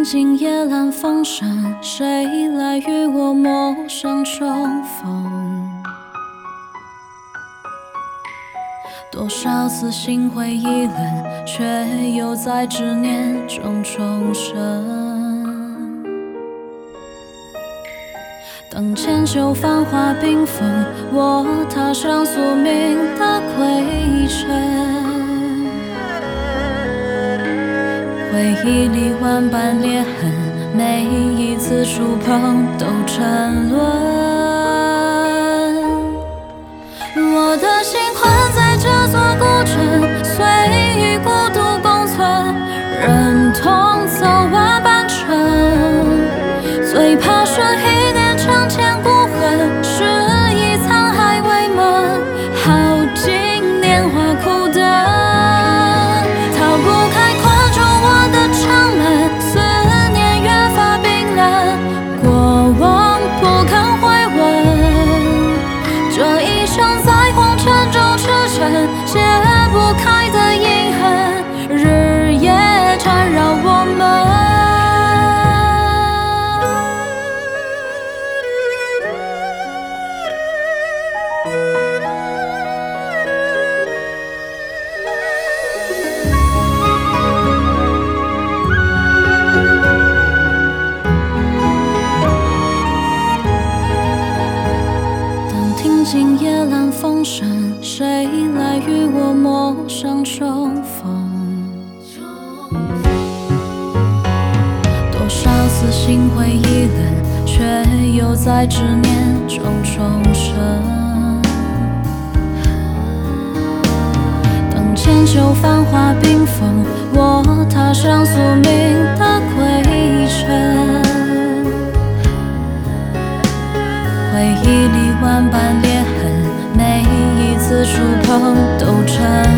静夜阑风声，谁来与我陌上重逢？多少次心灰意冷，却又在执念中重生。当千秋繁华缤纷，我踏上宿命的归程。回忆里万般裂痕，每一次触碰都沉沦。我的心困在这座古城，随与孤独共存，忍痛走完半程。最怕顺一念成千古恨，是以沧海为盟，耗尽年华苦等。逃不开困住我的长门，思念越发冰冷，过往不堪回闻。这一生在红尘中驰骋，解不开的阴痕，日夜缠绕我们。听夜阑风声，谁来与我陌上重逢？多少次心灰意冷，却又在执念中重生。当千秋繁华缤纷，我踏上宿命的归程。回忆里万般裂痕，每一次触碰都沉